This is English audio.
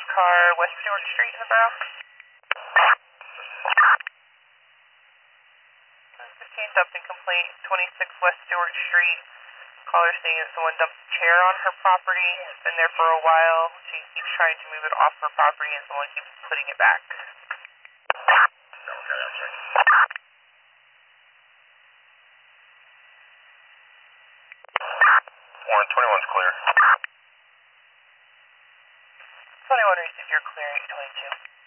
car, West Stewart Street in the borough. 15 dumped and complete, 26 West Stewart Street. Caller saying that someone dumped a chair on her property. It's been there for a while. She keeps trying to move it off her property and someone keeps putting it back. Warren, 21's clear. 21 received your clear, 822.